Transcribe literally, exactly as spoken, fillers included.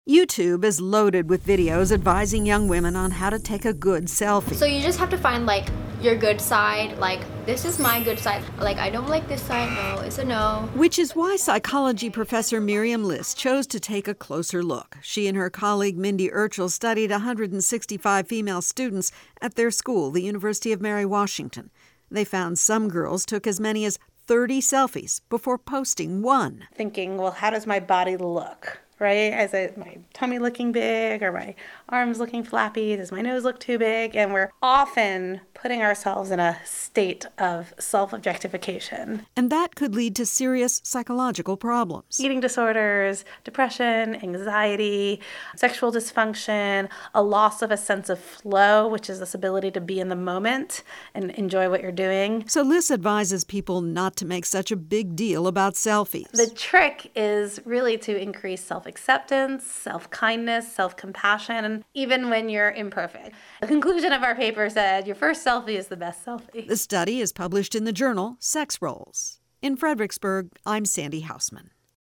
YouTube is loaded with videos advising young women on how to take a good selfie. So you just have to find like your good side, like this is my good side, like I don't like this side, no, it's a no. Which is why psychology professor Miriam Liss chose to take a closer look. She and her colleague Mindy Urchel studied one hundred sixty-five female students at their school, the University of Mary Washington. They found some girls took as many as thirty selfies before posting one. Thinking, well, how does my body look? Right? Is it my tummy looking big or my arms looking flappy? Does my nose look too big? And we're often putting ourselves in a state of self-objectification. And that could lead to serious psychological problems. Eating disorders, depression, anxiety, sexual dysfunction, a loss of a sense of flow, which is this ability to be in the moment and enjoy what you're doing. So Liss advises people not to make such a big deal about selfies. The trick is really to increase self acceptance, self-kindness, self-compassion, and even when you're imperfect. The conclusion of our paper said, your first selfie is the best selfie. The study is published in the journal Sex Roles. In Fredericksburg, I'm Sandy Hausman.